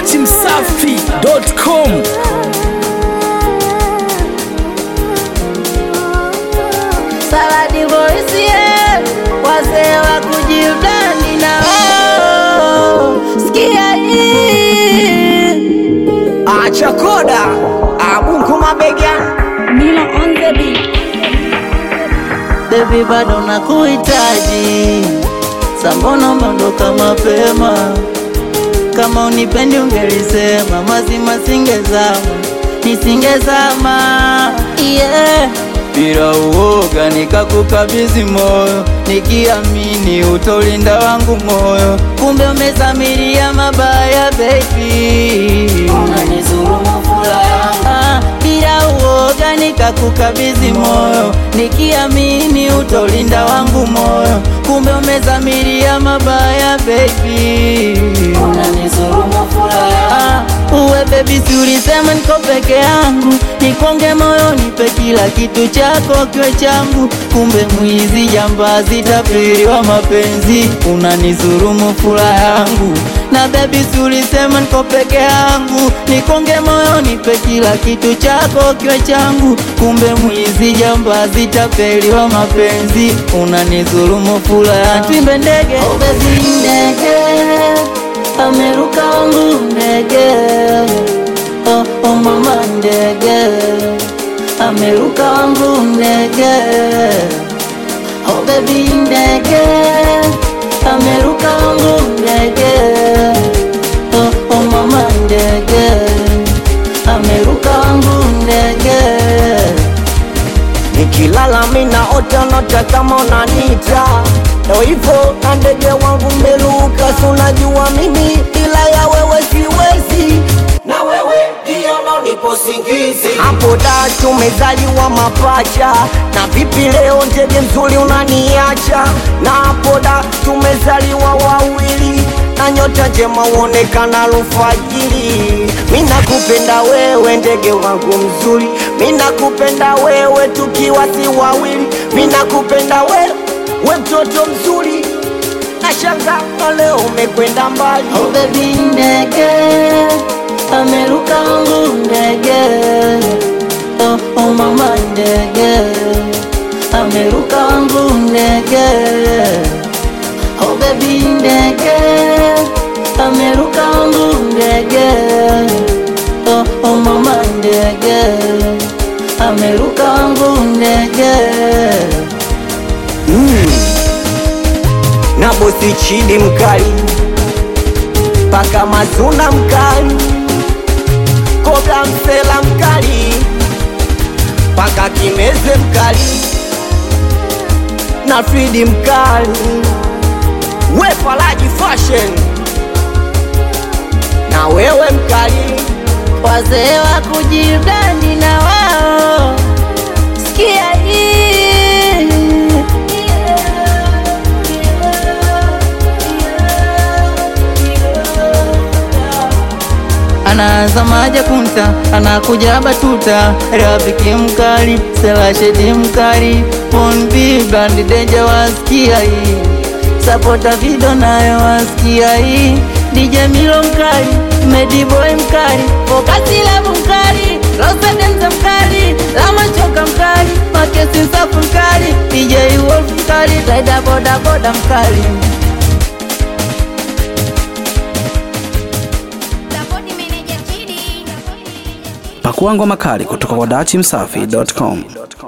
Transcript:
dachimsafi.com. Saladi voice yeah, wazee wa kujidani na wao. Sikia hii acha koda abunku mabega Mila on the beat. Baby bado nakuhitaji, sambono mondoka mapema. Kama unipendi ungelisema, mazima nisingezama yeah. Bila uoga nikakukabidhi moyo, nikiamini utolinda wangu moyo. Kumbe umezamiria mabaya baby, unanizulumu furaha. Bila uoga nikakukabidhi moyo, nikiamini utolinda wangu moyo. Kumbe umezamiria mabaya baby, unanizulumu furaha. Uwe baby si ulisema niko peke yangu, nikonge moyo nipe kila kitu chako kiwe changu. Kumbe mwizi jambazi tapeli wa mapenzi, unanizulumu furaha yangu. Na baby si ulisema niko peke yangu, nikonge moyo nipe kila kitu chako kiwe changu. Kumbe mwizi jambazi tapeli wa mapenzi, unanizulumu furaha. Twimbe ndege, oh baby ndege, ameruka wangu ndege, oh mama ndege, ameruka wangu ndege, oh baby ndege, ameruka wangu ndege, oh mama ndege, ameruka wangu ndege. nikilala mina nota kama unanita, ndo hivyo na ndege wangu meruka. Sunajua mimi ila ya wewe siwezi, na wewe ndio unanipa usingizi. Hapo da tumezaliwa mapacha, na vipi leo ndege mzuri unaniacha? Na hapo da tumezaliwa wawili, na nyota njema uonekana alfajiri. Mina kupenda wewe ndege wangu mzuri, mina kupenda wewe tukiwa si wawili. Mina kupenda wewe, we mtoto mzuri, na shanga leo umekwenda mbali. Oh baby ndege, ameruka wangu ndege, oh mama ndege, ameruka wangu ndege, oh baby ndege, ameruka wangu ndege, oh mama ndege, ameruka wangu ndege. Na bosi Chidi mkali, paka Mazuna mkali, Kobra Msela mkali, paka Kimeze mkali, na Fridi mkali, we Falaji Fashion, na wewe mkali. Wazee wa kujidani na wao. Sikia hii anaanza maja kunta, anakuja batuta, rafiki mkali, Sela Shedi mkali, Pon B Brand Danger wasikia hii, Sapota Video nayo wasikia hii, DJ Milo mkali, Medi Boy mkali, Fokasi Love mkali, Rosa Denza mkali, Lama Choka mkali, Makesi Nsafu mkali, DJ Wolf mkali, Zaida Boda Boda mkali. Pakua ngoma kali kutoka kwa dachimsafi.com.